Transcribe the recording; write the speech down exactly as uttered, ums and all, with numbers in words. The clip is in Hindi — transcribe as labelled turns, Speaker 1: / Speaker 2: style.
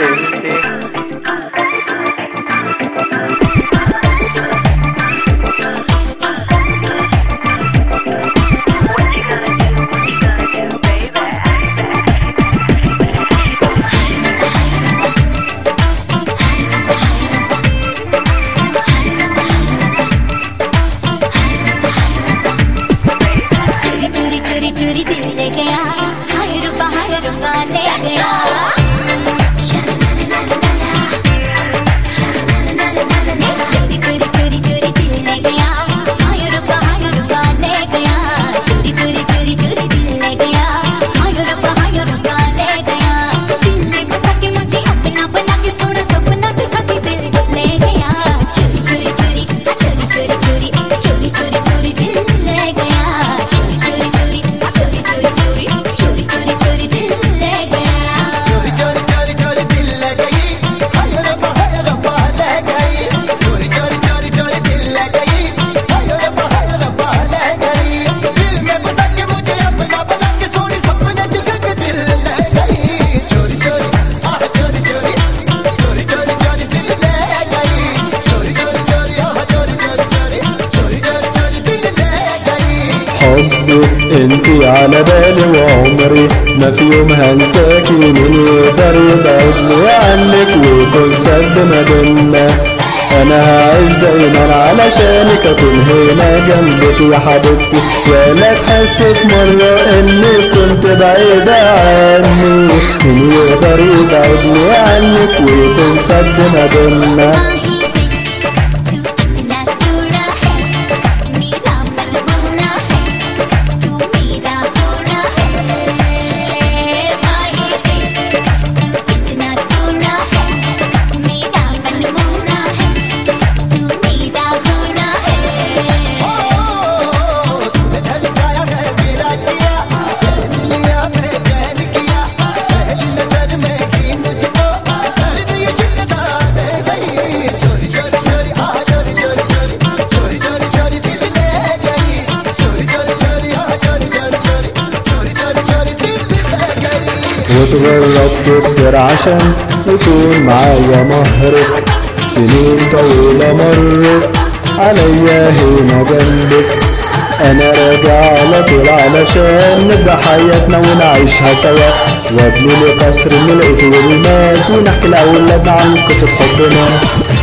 Speaker 1: انت.
Speaker 2: चोरी दिल ले गया, हाय रुपा हाय रुपा ले गया। चोरी चोरी चोरी चोरी दिल ले गया, हाय रुपा हाय रुपा ले गया। चोरी चोरी चोरी चोरी दिल ले गया, हाय रुपा हाय रुपा ले गया। दिल में बसा के मुझे अपना बना के सोना सपना दिखा के दिल ले गया। चोरी चोरी चोरी चोरी चोरी चोरी चोरी चोरी चोरी दिल ले गया। चोरी चोरी चोरी चोरी चोरी चोरी चोरी चोरी चोरी दिल ले गया।
Speaker 3: चोरी चोरी चोरी चोरी दिल ले गई, हाय रब्बा हाय रब्बा ले गई। चोरी चोरी चोरी चोरी दिल ले गई, हाय रब्बा हाय रब्बा ले गई। दिल में बसा के मुझे अपना बना के सोनी सपने दिखा के दिल ले गई। चोरी चोरी आह चोरी चोरी चोरी चोरी चोरी दिल ले गई। चोरी चोरी चोरी आह चोरी चोरी चोरी चोरी चोरी चोरी दिल ले गई।
Speaker 1: حبي انتي على بالي وعمري ما في يوم هنساكي، مين يقدر يبعدني عنك ويكون سد ما بينا. انا هعيش دايما علشانك، اكون هنا جنبك يا حبيبتي. ولا تحس في مرة اني كنت بعيدة عني، مين يقدر يبعدني عنك ويكون سد ما بينا. واتغربت كتير عشان يكون معايا مهرك، سنين طويلة مرت عليا هنا جنبك. انا راجع على طول علشان نبدأ حياتنا ونعيشها سوا، وابني لي قصر من القطور والناس، ونحكي لأولادنا عن قصة حبنا.